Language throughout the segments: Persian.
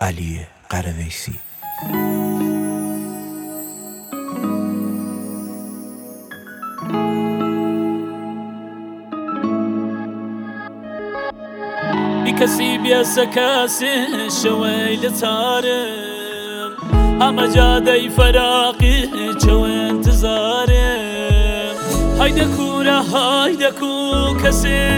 علی قرویسی. کسی بیاسه کسی شوی لطارم همه جاده فراقی چو انتظارم هایده کوره هایده کو کسی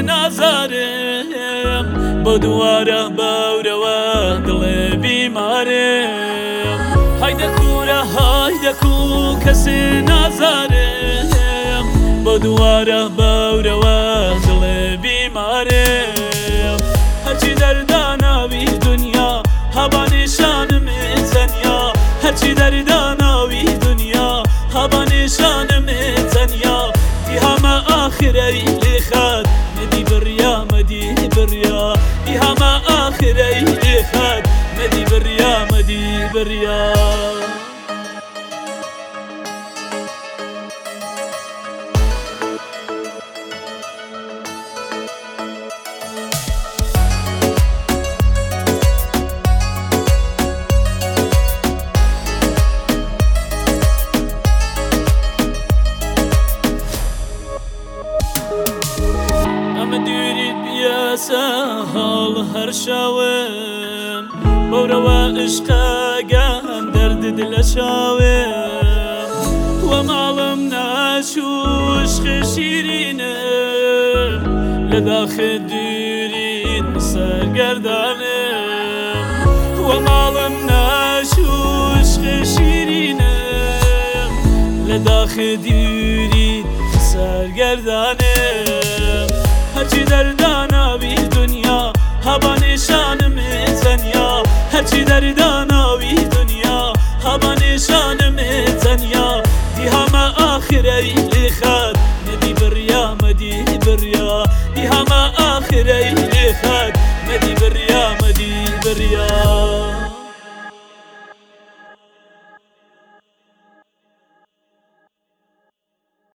نازارم با دواره باوره و دل بیمارم هایده کوره هایده کو کسی نازارم با دواره باوره و دل بیمارم هرچی درداناوی دنیا هبا نشانم تنیا هرچی درداناوی دنیا هبا نشانم تنیا دی همه آخره ای خد مدی بریا مدی بریا دی همه آخره ای خد مدی بریا مدی بریا حال هر شاوم بوروا عشقاگان درد دل شاوم و معلم ناشو عشق شیرینه لداخل دورید سرگردانم و معلم ناشو عشق شیرینه لداخل دورید سرگردانم هرچی درداناوی دنیا هبا نشانم تنیا هرچی درداناوی دنیا هبا نشانم تنیا دی همه آخره ای